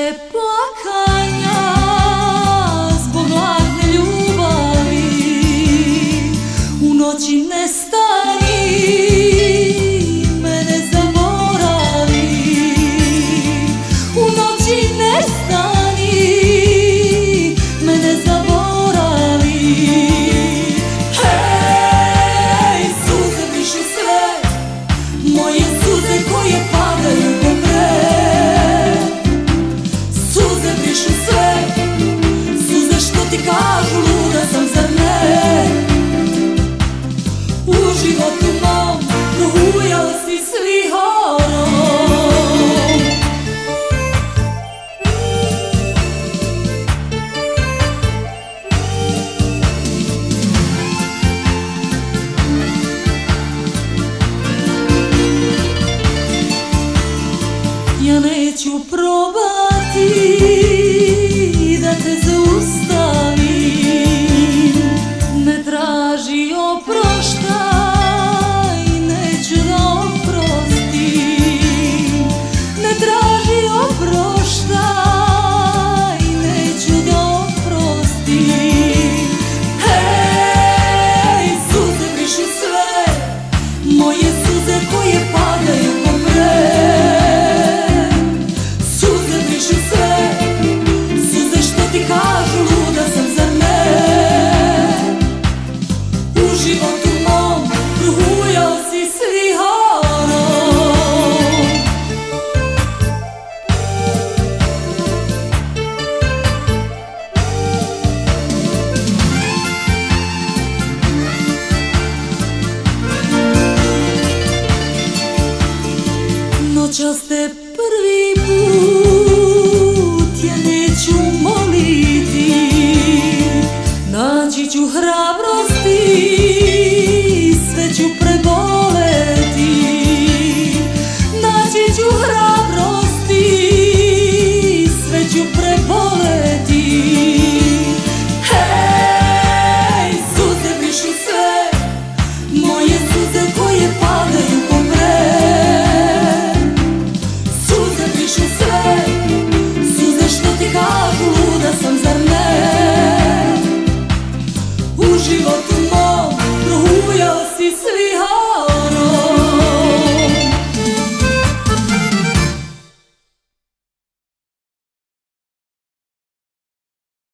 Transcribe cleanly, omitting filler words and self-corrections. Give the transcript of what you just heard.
više plakanja zbog lažne ljubavi. U noći ne stani, mene zaboravi. U noći ne stani, mene zaboravi. Hej, suze brišu sve, moje suze koje padaju ko greh. Suze brišu sve, suze što ti kažu luda sam, zar ne? U životu mom prohujala si s vihorom. Ja neću probati da te zaustavim, ne traži oproštaj, neću da oprostim. Ne traži oproštaj, neću da oprostim. Hej, suze brišu sve, moje suze koje padaju ko breg. Suze brišu sve,